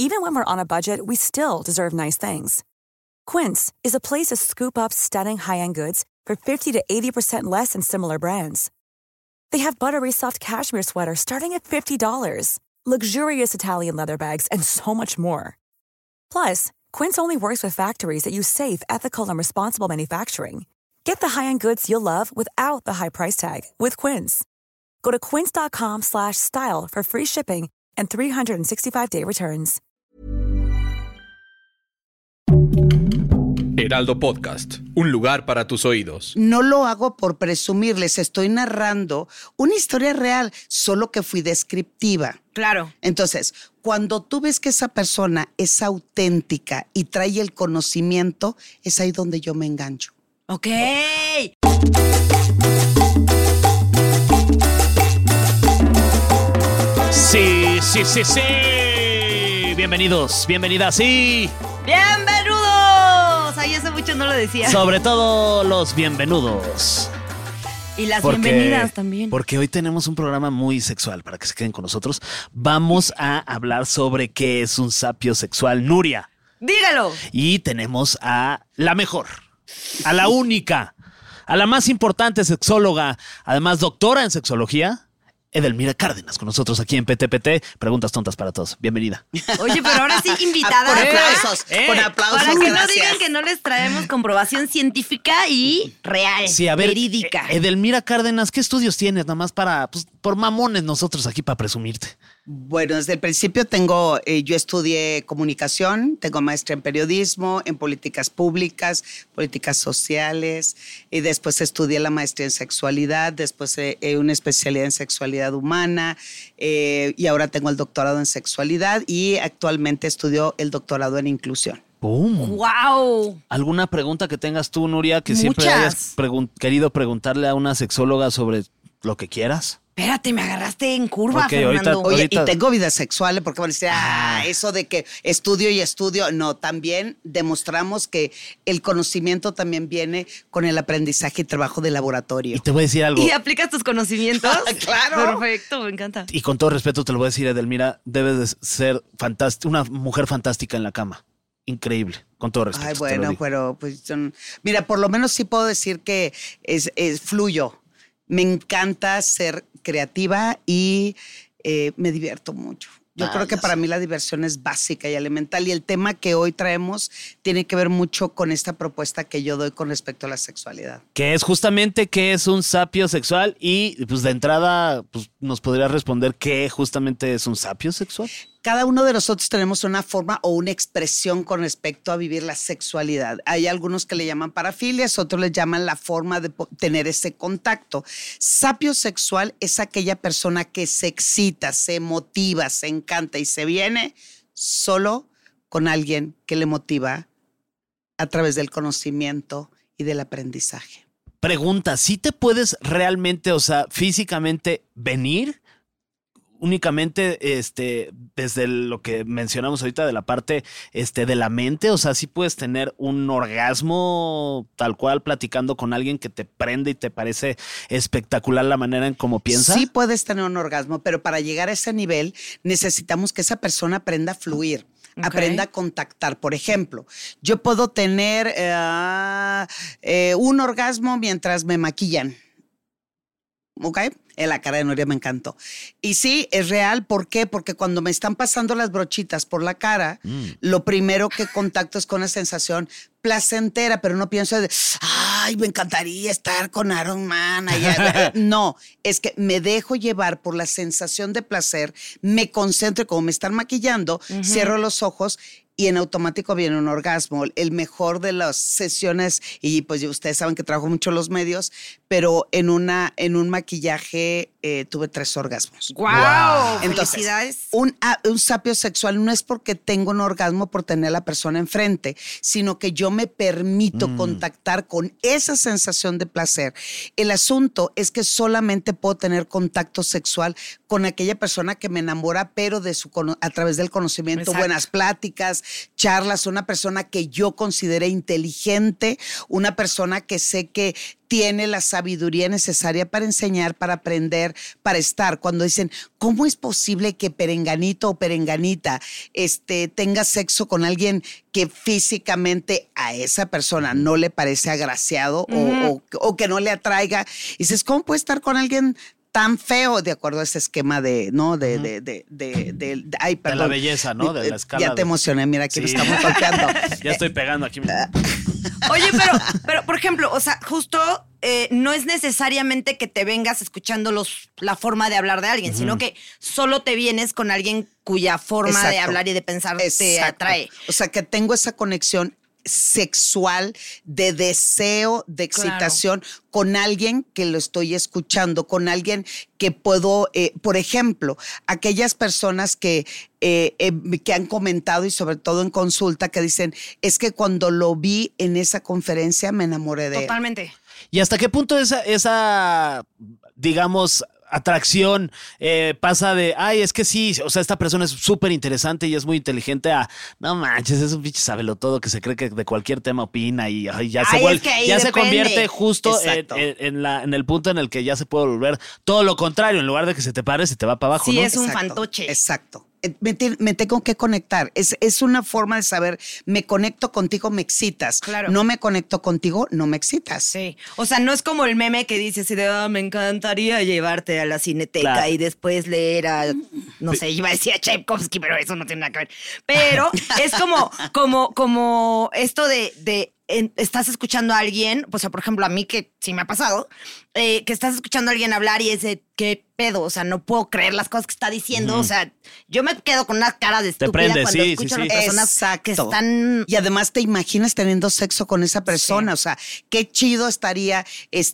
Even when we're on a budget, we still deserve nice things. Quince is a place to scoop up stunning high-end goods for 50 to 80% less than similar brands. They have buttery soft cashmere sweaters starting at $50, luxurious Italian leather bags, and so much more. Plus, Quince only works with factories that use safe, ethical, and responsible manufacturing. Get the high-end goods you'll love without the high price tag with Quince. Go to quince.com/style for free shipping and 365-day returns. Heraldo Podcast, un lugar para tus oídos. No lo hago por presumir, les estoy narrando una historia real, solo que fui descriptiva. Claro. Entonces, cuando tú ves que esa persona es auténtica y trae el conocimiento, es ahí donde yo me engancho. Ok. Sí. Bienvenidos, bienvenidas, sí. ¡Bienvenidos! Ay, hace mucho no lo decía. Sobre todo los bienvenidos. Y las bienvenidas también. Porque hoy tenemos un programa muy sexual, para que se queden con nosotros. Vamos a hablar sobre qué es un sapio sexual, Nuria. ¡Dígalo! Y tenemos a la mejor, a la única, a la más importante sexóloga, además doctora en sexología, Edelmira Cárdenas, con nosotros aquí en PTPT. Preguntas tontas para todos. Bienvenida. Oye, pero ahora sí, invitada. Con aplausos, con aplausos. Para que no gracias. digan que no les traemos comprobación científica y real, Sí, a ver, verídica. Edelmira Cárdenas, ¿qué estudios tienes? Nada más para, pues, por mamones nosotros aquí para presumirte. Bueno, desde el principio yo estudié comunicación, tengo maestría en periodismo, en políticas públicas, políticas sociales, y después estudié la maestría en sexualidad, después una especialidad en sexualidad humana, y ahora tengo el doctorado en sexualidad y actualmente estudio el doctorado en inclusión. ¡Boom! ¡Wow! ¿Alguna pregunta que tengas tú, Nuria, que Muchas. siempre hayas querido preguntarle a una sexóloga sobre lo que quieras? Espérate, me agarraste en curva, Ok, ahorita- Fernando. Oye, ahorita- y tengo vida sexual, porque van a decir, eso de que estudio y estudio. No, también demostramos que el conocimiento también viene con el aprendizaje y trabajo de laboratorio. Y te voy a decir algo. ¿Y aplicas tus conocimientos? Claro. Perfecto, me encanta. Y con todo respeto te lo voy a decir, Edelmira, debes de ser una mujer fantástica en la cama. Increíble, con todo respeto. Ay, te lo bueno, digo. pero pues mira, por lo menos sí puedo decir que es fluyo. Me encanta ser creativa y me divierto mucho. Yo creo que ya para sé. mí la diversión es básica y elemental, y el tema que hoy traemos tiene que ver mucho con esta propuesta que yo doy con respecto a la sexualidad. Que es justamente qué es un sapio sexual y pues de entrada pues, nos podrías responder qué justamente es un sapio sexual. Cada uno de nosotros tenemos una forma o una expresión con respecto a vivir la sexualidad. Hay algunos que le llaman parafilias, otros le llaman la forma de tener ese contacto. Sapio sexual es aquella persona que se excita, se motiva, se encanta y se viene solo con alguien que le motiva a través del conocimiento y del aprendizaje. Pregunta, ¿sí te puedes realmente, o sea, físicamente venir? Únicamente desde lo que mencionamos ahorita de la parte de la mente, o sea, sí puedes tener un orgasmo tal cual platicando con alguien que te prende y te parece espectacular la manera en cómo piensa. Sí puedes tener un orgasmo, pero para llegar a ese nivel necesitamos que esa persona aprenda a fluir. Ok. Aprenda a contactar. Por ejemplo, yo puedo tener un orgasmo mientras me maquillan. ¿Ok? En la cara de Nuria me encantó. Y sí, es real. ¿Por qué? Porque cuando me están pasando las brochitas por la cara, lo primero que contacto es con una sensación placentera, pero no pienso de, ay, me encantaría estar con Iron Man. Allá. No, es que me dejo llevar por la sensación de placer, me concentro y como me están maquillando, cierro los ojos y en automático viene un orgasmo. El mejor de las sesiones, y pues ustedes saben que trabajo mucho en los medios, pero en un maquillaje tuve 3 orgasmos. ¡Guau! Entonces, ¡Felicidades! un sapio sexual no es porque tengo un orgasmo por tener a la persona enfrente, sino que yo me permito contactar con esa sensación de placer. El asunto es que solamente puedo tener contacto sexual con aquella persona que me enamora, pero a través del conocimiento, Exacto. buenas pláticas, charlas, una persona que yo considere inteligente, una persona que sé que tiene la sabiduría necesaria para enseñar, para aprender, hacer para estar. Cuando dicen, ¿cómo es posible que perenganito o perenganita tenga sexo con alguien que físicamente a esa persona no le parece agraciado o que no le atraiga? Y dices, ¿cómo puede estar con alguien tan feo, de acuerdo a ese esquema de la belleza, ¿no? De la escala. Ya te emocioné, mira, aquí lo estamos golpeando. Ya estoy pegando aquí. Oye, pero por ejemplo, o sea, justo no es necesariamente que te vengas escuchando la forma de hablar de alguien, sino que solo te vienes con alguien cuya forma de hablar y de pensar te atrae. O sea, que tengo esa conexión sexual, de deseo, de excitación con alguien que lo estoy escuchando, con alguien que puedo, por ejemplo, aquellas personas que han comentado y sobre todo en consulta que dicen, es que cuando lo vi en esa conferencia me enamoré de él. Totalmente. ¿Y hasta qué punto esa digamos, atracción pasa de, ay, es que sí, o sea, esta persona es súper interesante y es muy inteligente, a, no manches, es un pinche sabelotodo que se cree que de cualquier tema opina y ya se vuelve, ya se convierte justo en el punto en el que ya se puede volver todo lo contrario, en lugar de que se te pare, se te va para abajo, sí, ¿no? Es un fantoche. Exacto. Me tengo que conectar. Es una forma de saber, me conecto contigo, me excitas. Claro. No me conecto contigo, no me excitas. Sí. O sea, no es como el meme que dice así de, me encantaría llevarte a la cineteca y después leer a, no sé, iba a decir a Tchaikovsky, pero eso no tiene nada que ver. Pero es como esto de estás escuchando a alguien, o sea, por ejemplo, a mí que sí me ha pasado, que estás escuchando a alguien hablar y es de, ¿qué pedo? O sea, no puedo creer las cosas que está diciendo. O sea, yo me quedo con una cara de estúpida cuando escucho a las personas que están... Y además te imaginas teniendo sexo con esa persona. O sea, qué chido estaría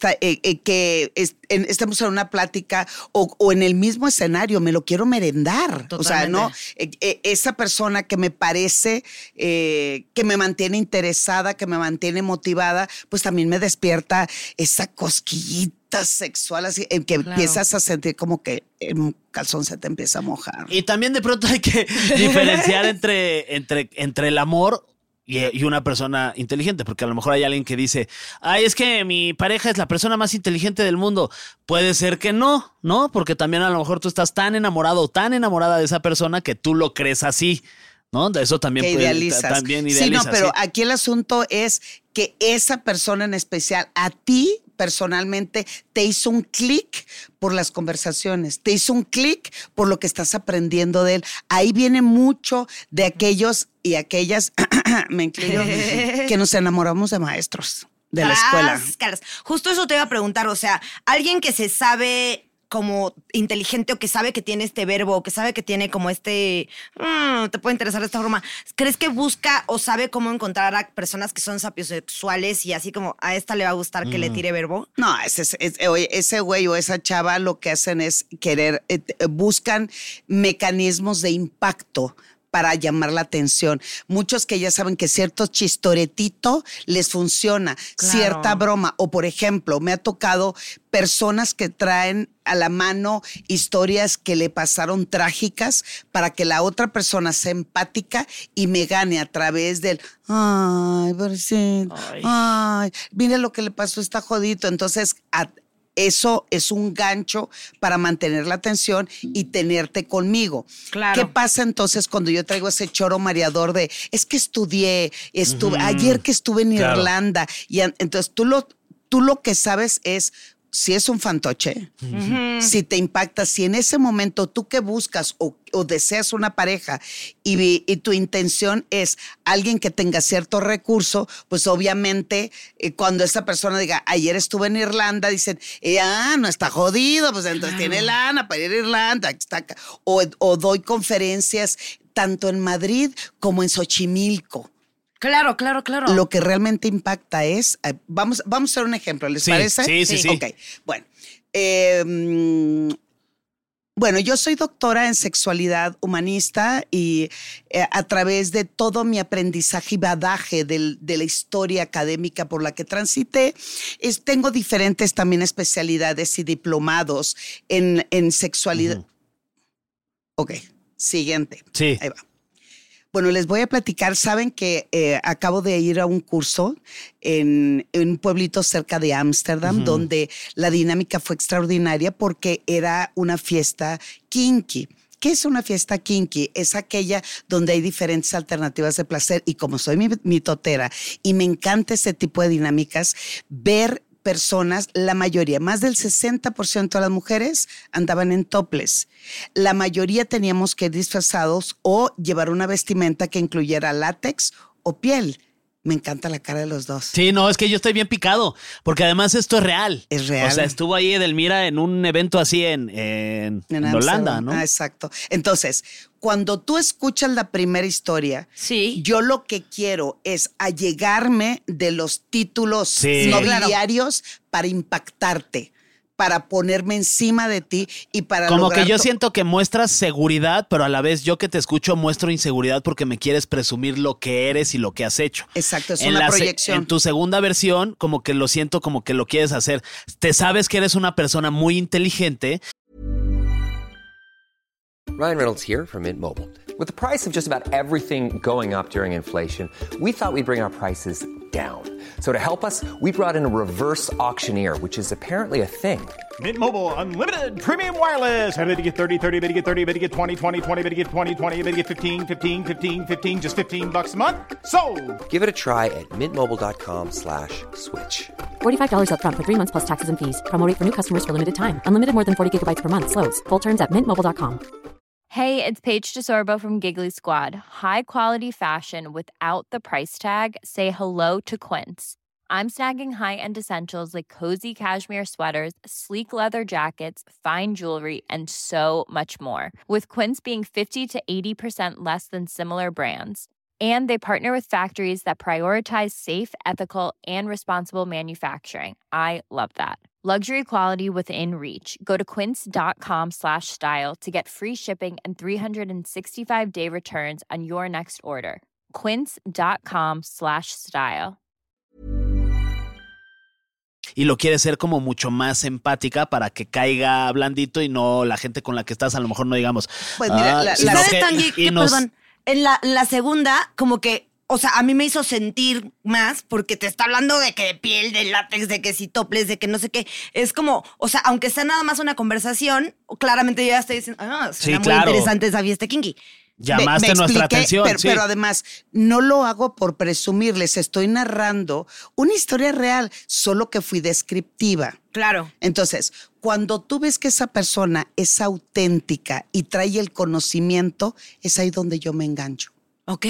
que estemos en una plática o en el mismo escenario. Me lo quiero merendar. Totalmente. O sea, ¿no? Esa persona que me parece que me mantiene interesada, que me mantiene motivada, pues también me despierta esa cosquillita sexual, así que empiezas a sentir como que un calzón se te empieza a mojar. Y también de pronto hay que diferenciar entre el amor y una persona inteligente, porque a lo mejor hay alguien que dice, ay, es que mi pareja es la persona más inteligente del mundo. Puede ser que no, ¿no? Porque también a lo mejor tú estás tan enamorado o tan enamorada de esa persona que tú lo crees así, ¿no? Eso también que puede, idealizas. También idealizas. Sí, no, pero ¿sí? Aquí el asunto es que esa persona en especial, a ti personalmente, te hizo un clic por las conversaciones, te hizo un clic por lo que estás aprendiendo de él. Ahí viene mucho de aquellos y aquellas, me incluyo, que nos enamoramos de maestros de la escuela. Justo eso te iba a preguntar, o sea, alguien que se sabe como inteligente o que sabe que tiene este verbo o que sabe que tiene como te puede interesar de esta forma, ¿crees que busca o sabe cómo encontrar a personas que son sapiosexuales y así como a esta le va a gustar que le tire verbo? No, ese güey o esa chava lo que hacen es querer, buscan mecanismos de impacto para llamar la atención. Muchos que ya saben que cierto chistoretito les funciona, cierta broma. O, por ejemplo, me ha tocado personas que traen a la mano historias que le pasaron trágicas para que la otra persona sea empática y me gane a través del, ay, pobrecito, ay, mire lo que le pasó, está jodito. Entonces, eso es un gancho para mantener la atención y tenerte conmigo. Claro. ¿Qué pasa entonces cuando yo traigo ese choro mareador de, es que ayer que estuve en Irlanda, y entonces tú lo que sabes es si es un fantoche, si te impacta, si en ese momento tú que buscas o deseas una pareja y tu intención es alguien que tenga cierto recurso, pues obviamente cuando esa persona diga, ayer estuve en Irlanda, dicen, no está jodido, pues entonces tiene lana para ir a Irlanda. O doy conferencias tanto en Madrid como en Xochimilco. Claro. Lo que realmente impacta es, vamos a hacer un ejemplo, ¿les parece? Sí. Ok, bueno, yo soy doctora en sexualidad humanista y a través de todo mi aprendizaje y bagaje de la historia académica por la que transité, tengo diferentes también especialidades y diplomados en sexualidad. Ok, siguiente. Sí. Ahí va. Bueno, les voy a platicar. Saben que acabo de ir a un curso en un pueblito cerca de Ámsterdam, donde la dinámica fue extraordinaria porque era una fiesta kinky. ¿Qué es una fiesta kinky? Es aquella donde hay diferentes alternativas de placer, y como soy mitotera y me encanta ese tipo de dinámicas, ver personas, la mayoría, más del 60% de las mujeres andaban en topless. La mayoría teníamos que ir disfrazados o llevar una vestimenta que incluyera látex o piel. Me encanta la cara de los dos. Sí, no, es que yo estoy bien picado, porque además esto es real. Es real. O sea, estuvo ahí Edelmira en un evento así en Holanda, ¿no? Ah, exacto. Entonces, cuando tú escuchas la primera historia, Sí. yo lo que quiero es allegarme de los títulos Sí. nobiliarios para impactarte, para ponerme encima de ti y para Como lograr que yo siento que muestras seguridad, pero a la vez yo que te escucho muestro inseguridad porque me quieres presumir lo que eres y lo que has hecho. Exacto, es En una la proyección. En tu segunda versión, como que lo siento, como que lo quieres hacer. Te sabes que eres una persona muy inteligente. Ryan Reynolds here from Mint Mobile. With the price of just about everything going up during inflation, we thought we'd bring our prices down. So to help us, we brought in a reverse auctioneer, which is apparently a thing. Mint Mobile Unlimited Premium Wireless. How to get 30, 30, bit to get 30, bit to get 20, 20, 20, bit to get 20, 20, bit to get 15, 15, 15, 15, just $15 a month? Sold! Give it a try at mintmobile.com/switch. $45 up front for 3 months plus taxes and fees. Promo rate for new customers for limited time. Unlimited more than 40 gigabytes per month. Slows full terms at mintmobile.com. Hey, it's Paige DeSorbo from Giggly Squad. High quality fashion without the price tag. Say hello to Quince. I'm snagging high-end essentials like cozy cashmere sweaters, sleek leather jackets, fine jewelry, and so much more. With Quince being 50 to 80% less than similar brands. And they partner with factories that prioritize safe, ethical, and responsible manufacturing. I love that. Luxury quality within reach. Go to quince.com/style to get free shipping and 365-day returns on your next order. Quince.com/style. Y lo quieres ser como mucho más empática para que caiga blandito y no la gente con la que estás, a lo mejor no digamos. Pues mira, sino ¿Sabes, que- Tanguy? y Que, nos- perdón, en la segunda, como que, o sea, a mí me hizo sentir más porque te está hablando de que de piel, de látex, de que si toples, de que no sé qué. Es como, o sea, aunque sea nada más una conversación, claramente yo ya estoy diciendo, suena Sí, muy claro. interesante esa fiesta kinky. Llamaste Me nuestra expliqué, atención. Pero, sí. pero además, no lo hago por presumirles, estoy narrando una historia real, solo que fui descriptiva. Claro. Entonces, cuando tú ves que esa persona es auténtica y trae el conocimiento, es ahí donde yo me engancho. Ok,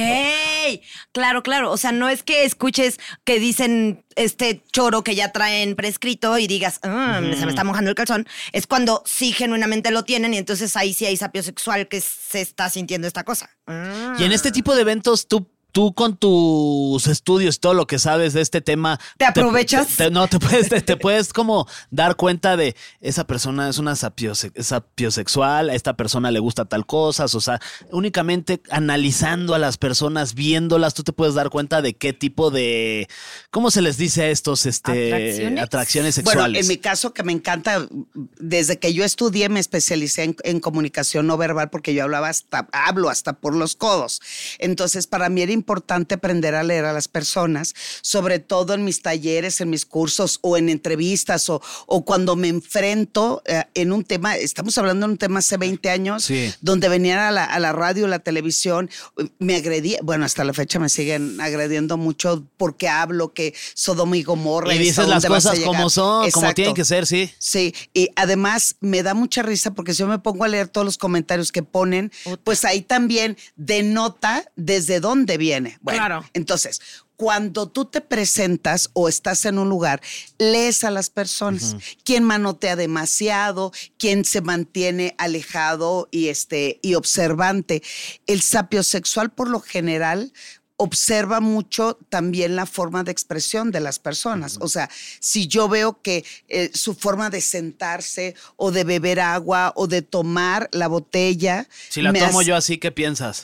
claro, claro. O sea, no es que escuches que dicen este choro que ya traen prescrito y digas, se me está mojando el calzón. Es cuando sí genuinamente lo tienen y entonces ahí sí hay sapio sexual que se está sintiendo esta cosa. Y en este tipo de eventos, tú con tus estudios, todo lo que sabes de este tema. ¿Te aprovechas? Te puedes como dar cuenta de esa persona es una sapiosexual, a esta persona le gusta tal cosa. O sea, únicamente analizando a las personas, viéndolas, tú te puedes dar cuenta de qué tipo de, ¿cómo se les dice a estos atracciones sexuales? Bueno, en mi caso, que me encanta, desde que yo estudié me especialicé en comunicación no verbal porque yo hablo hasta por los codos. Entonces, para mí era importante aprender a leer a las personas, sobre todo en mis talleres, en mis cursos o en entrevistas o cuando me enfrento en un tema, estamos hablando de un tema hace 20 años, Sí. donde venían a la radio, la televisión, me agredía, bueno, hasta la fecha me siguen agrediendo mucho porque hablo que Sodoma y Gomorra. Y ¿hasta dices las dónde vas a cosas como llegar? son, como Exacto. tienen que ser, sí. Sí, y además me da mucha risa porque si yo me pongo a leer todos los comentarios que ponen, pues ahí también denota desde dónde viene. Bueno, Claro. entonces, cuando tú te presentas o estás en un lugar, lees a las personas. Quién manotea demasiado, quién se mantiene alejado y observante. El sapiosexual, por lo general, observa mucho también la forma de expresión de las personas. O sea, si yo veo que su forma de sentarse o de beber agua o de tomar la botella. Si la tomo yo así, ¿qué piensas?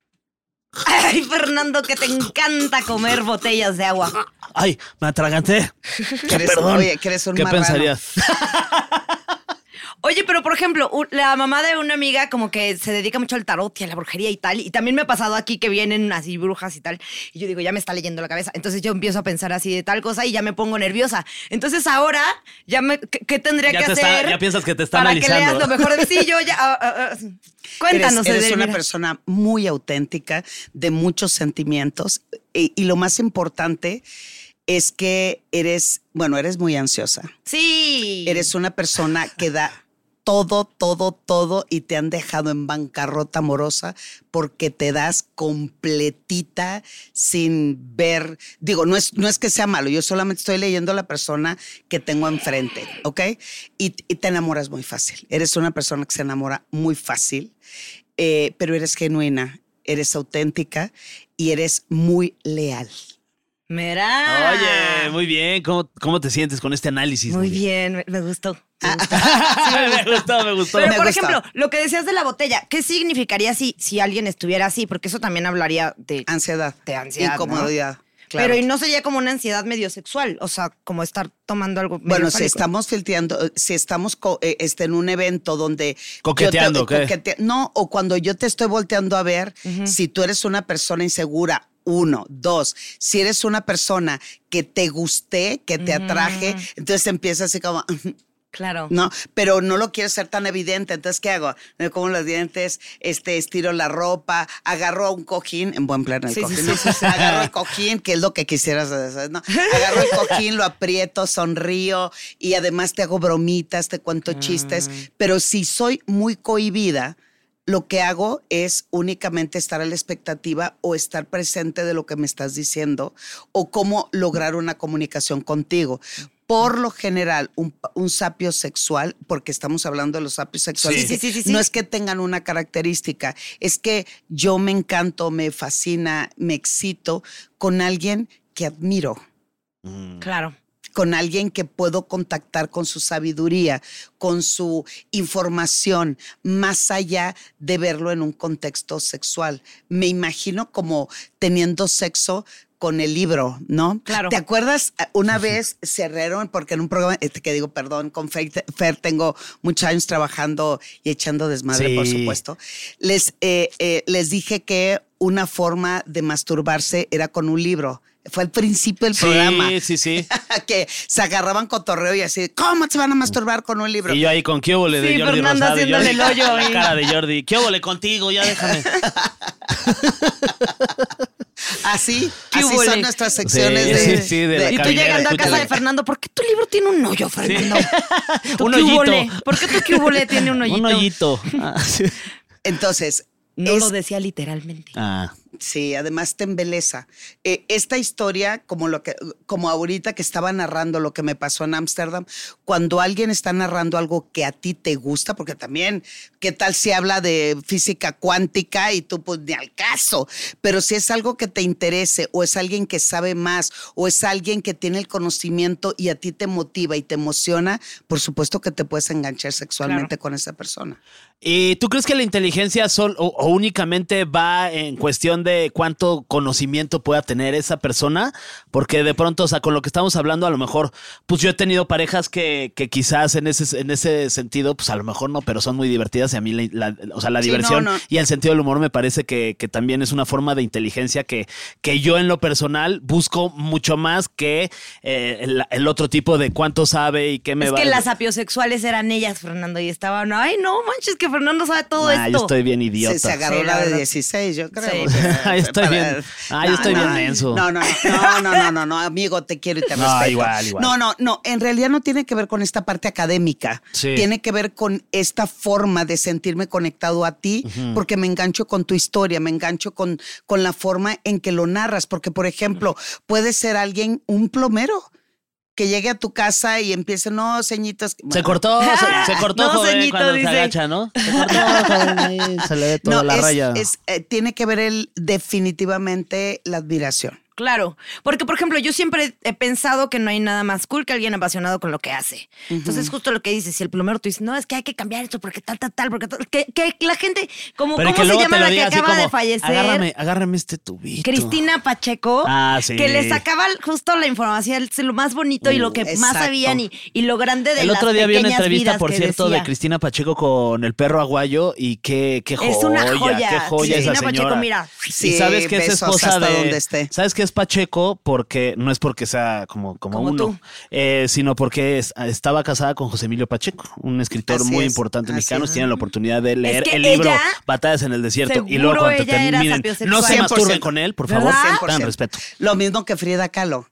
Ay, Fernando, que te encanta comer botellas de agua. Ay, me atraganté. Que eres- Perdón. oye, que eres un ¿Qué marrano. pensarías? Oye, pero por ejemplo, la mamá de una amiga como que se dedica mucho al tarot y a la brujería y tal. Y también me ha pasado aquí que vienen así brujas y tal. Y yo digo, ya me está leyendo la cabeza. Entonces yo empiezo a pensar así de tal cosa y ya me pongo nerviosa. Entonces ahora, ¿qué tendría que hacer? Ya piensas que te está para analizando. Que leas lo mejor de sí, yo ya... Cuéntanos. Eres una Edelmira. persona muy auténtica, de muchos sentimientos. Y lo más importante es que eres muy ansiosa. Sí. Eres una persona que da todo y te han dejado en bancarrota amorosa porque te das completita sin ver. Digo, no es que sea malo, yo solamente estoy leyendo a la persona que tengo enfrente, ¿ok? Y te enamoras muy fácil. Eres una persona que se enamora muy fácil, pero eres genuina, eres auténtica y eres muy leal. Mira. Oye, muy bien. ¿Cómo te sientes con este análisis? Muy bien, me gustó. Me gustó. Pero, Me por gusta. ejemplo, lo que decías de la botella, ¿qué significaría si alguien estuviera así? Porque eso también hablaría de Ansiedad. De ansiedad, Incomodidad. Claro. Pero y no sería como una ansiedad medio sexual, o sea, como estar tomando algo medio Bueno, si fálico. estamos filtreando, si estamos en un evento donde... Coqueteando, ¿qué? No, o cuando yo te estoy volteando a ver, si tú eres una persona insegura, 1, 2, si eres una persona que te guste, que te atraje, entonces empieza así como... Claro. No, pero no lo quiero ser tan evidente. Entonces, ¿qué hago? Me como los dientes, estiro la ropa, agarro un cojín, en buen plan el Sí, cojín, sí, ¿no? sí, sí. Agarro el cojín, que es lo que quisieras hacer, ¿no? Agarro el cojín, lo aprieto, sonrío y además te hago bromitas, te cuento chistes. Pero si soy muy cohibida, lo que hago es únicamente estar a la expectativa o estar presente de lo que me estás diciendo o cómo lograr una comunicación contigo. Por lo general, un sapio sexual, porque estamos hablando de los sapios sexuales, Sí. no es que tengan una característica, es que yo me encanto, me fascina, me excito con alguien que admiro. Claro. Con alguien que puedo contactar con su sabiduría, con su información, más allá de verlo en un contexto sexual. Me imagino como teniendo sexo con el libro, ¿no? Claro. ¿Te acuerdas? Una vez cerraron, porque en un programa, con Fer tengo muchos años trabajando y echando desmadre, Sí. por supuesto. Les dije que una forma de masturbarse era con un libro. Fue al principio del programa. Sí. Que se agarraban cotorreo y así, ¿cómo se van a masturbar con un libro? Y yo ahí con qué óvole de Sí, Jordi Fernando Rosado. haciéndole el hoyo La ahí. cara de Jordi. ¿Qué óvole contigo? Ya déjame. Así ¿Qué son huele? nuestras secciones Sí, de la Y tú cabinera, llegando a casa escúchale. de Fernando, ¿por qué tu libro tiene un hoyo, Fernando? ¿Tú Un qué hoyito. hubole? ¿Por qué tu qué hubole tiene un hoyito? Un hoyito. Ah, sí. Entonces, No lo decía literalmente. Ah. sí, además te embeleza. Esta historia, como ahorita que estaba narrando lo que me pasó en Ámsterdam, cuando alguien está narrando algo que a ti te gusta, porque también, ¿qué tal si habla de física cuántica y tú pues ni al caso? Pero si es algo que te interese o es alguien que sabe más o es alguien que tiene el conocimiento y a ti te motiva y te emociona, por supuesto que te puedes enganchar sexualmente con esa persona. ¿Y tú crees que la inteligencia o únicamente va en cuestión de cuánto conocimiento pueda tener esa persona? Porque de pronto, o sea, con lo que estamos hablando, a lo mejor, pues yo he tenido parejas que quizás en ese sentido, pues a lo mejor no, pero son muy divertidas y a mí la Sí, diversión no. y el sentido del humor me parece que también es una forma de inteligencia que yo en lo personal busco mucho más que el otro tipo de cuánto sabe y qué me Es va que las apiosexuales eran ellas, Fernando, y estaban, ay, no manches, que Fernando sabe todo esto. Yo estoy bien idiota. Se agarró Sí, la la de verdad. 16, yo creo. Sí. O sea, Yo estoy bien. Yo estoy bien menso. No, amigo, te quiero y te No, respeto. igual. No, en realidad no tiene que ver con esta parte académica. Sí. Tiene que ver con esta forma de sentirme conectado a ti, porque me engancho con tu historia, me engancho con la forma en que lo narras, porque, por ejemplo, puede ser alguien, un plomero, que llegue a tu casa y empiece, no, ceñitos. Se cortó, se cortó, No, joven, ceñito, cuando dice. se agacha, ¿no? Se cortó, joven, ahí se le ve toda la raya. Tiene que ver definitivamente la admiración. Claro, porque por ejemplo, yo siempre he pensado que no hay nada más cool que alguien apasionado con lo que hace. Entonces, justo lo que dices, si el plomero tú dices, no, es que hay que cambiar esto porque tal, porque tal, que la gente, como Pero ¿cómo que se luego llama te lo la que diga así acaba como, de fallecer? Agárrame este tubito. Cristina Pacheco, Sí. que le sacaba justo la información, lo más bonito y lo que más exacto. sabían y lo grande de El las otro día vi una pequeñas entrevista, vidas por que cierto, decía. de Cristina Pacheco con el perro aguayo y qué joya, Es una joya. qué joya Cristina esa señora. Pacheco, mira. Sí, y sabes que es besos esposa hasta de, donde esté. sabes que es Pacheco porque no es porque sea como uno, tú. Sino porque estaba casada con José Emilio Pacheco, un escritor Así muy es, importante así mexicano. es. Tienen la oportunidad de leer que el libro ella, Batallas en el Desierto y seguro luego cuando ella era terminen, sapiosexual. no se 100%. masturben con él, por favor, ¿Verdad? dan respeto. Lo mismo que Frida Kahlo.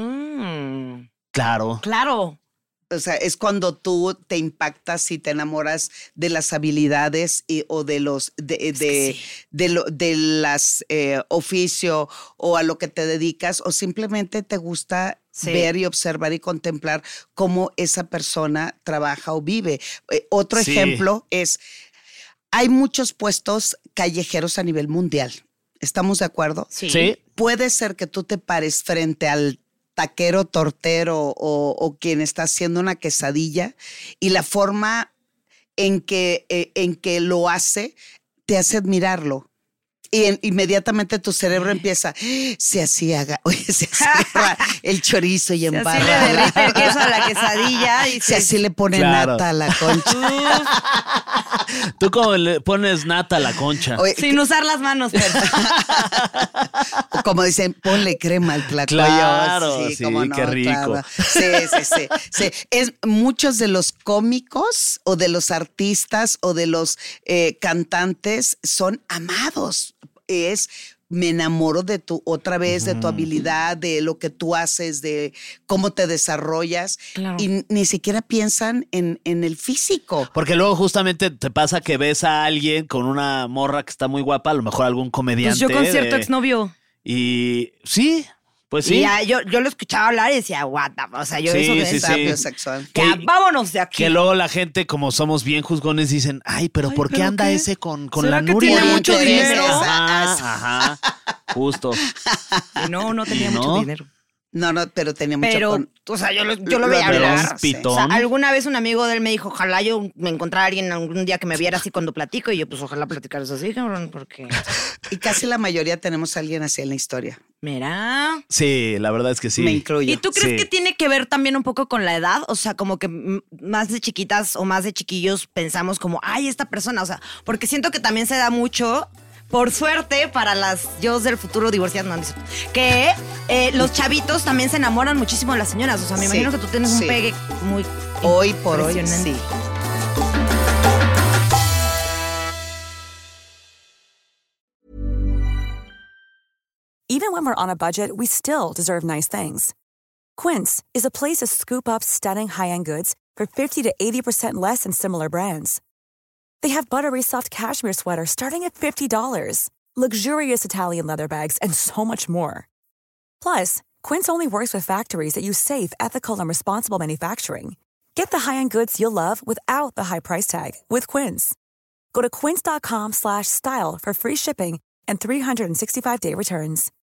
Claro. Claro. O sea, es cuando tú te impactas y te enamoras de las habilidades o de los de las oficio o a lo que te dedicas, o simplemente te gusta ver y observar y contemplar cómo esa persona trabaja o vive. Otro Sí. ejemplo es, hay muchos puestos callejeros a nivel mundial. ¿Estamos de acuerdo? Sí. Puede ser que tú te pares frente al taquero, tortero o quien está haciendo una quesadilla y la forma en que lo hace te hace admirarlo. Y inmediatamente tu cerebro empieza, se hacía el chorizo y Si así le embarra. derrite el queso a la quesadilla y Si así le pone Claro. nata a la concha. Tú como le pones nata a la concha. Oye, sin usar las manos, pero o como dicen, ponle crema al tlacoyo. Claro, sí, cómo no, qué rico. claro. Sí. Es muchos de los cómicos o de los artistas o de los cantantes son amados. Me enamoro de tu habilidad, de lo que tú haces, de cómo te desarrollas. Claro. Y ni siquiera piensan en el físico. Porque luego justamente te pasa que ves a alguien con una morra que está muy guapa, a lo mejor algún comediante. pues yo con cierto exnovio. Y sí, pues sí. Y ya, yo lo escuchaba hablar y decía, what the, o sea, yo Sí, eso de sí, esa- sí. Sapiosexual. Ya, vámonos de aquí. Que luego la gente, como somos bien juzgones, dicen, ay, pero ¿por qué ¿pero anda qué? ese con ¿Será la que Nuria? tiene mucho Intereses, dinero? Ajá, justo. Y no tenía ¿Y no? mucho dinero. No, pero tenía mucho Pero, con... o sea, yo lo Lo veía pero hablar. un pitón. O sea, alguna vez un amigo de él me dijo, ojalá yo me encontrara a alguien algún día que me viera así cuando platico. Y yo, pues, ojalá platicaras así, cabrón, porque... Y casi la mayoría tenemos a alguien así en la historia. Mira. Sí, la verdad es que sí. Me incluyo. ¿Y tú crees Sí. que tiene que ver también un poco con la edad? O sea, como que más de chiquitas o más de chiquillos pensamos como, ay, esta persona. O sea, porque siento que también se da mucho, por suerte, para las yo del futuro divorciadas, no, que los chavitos también se enamoran muchísimo de las señoras. O sea, me Sí, imagino que tú tienes sí. un pegue muy Hoy por hoy, impresionante. sí. Even when we're on a budget, we still deserve nice things. Quince is a place to scoop up stunning high-end goods for 50 to 80% less than similar brands. They have buttery soft cashmere sweaters starting at $50, luxurious Italian leather bags, and so much more. Plus, Quince only works with factories that use safe, ethical, and responsible manufacturing. Get the high-end goods you'll love without the high price tag with Quince. Go to quince.com/style for free shipping and 365-day returns.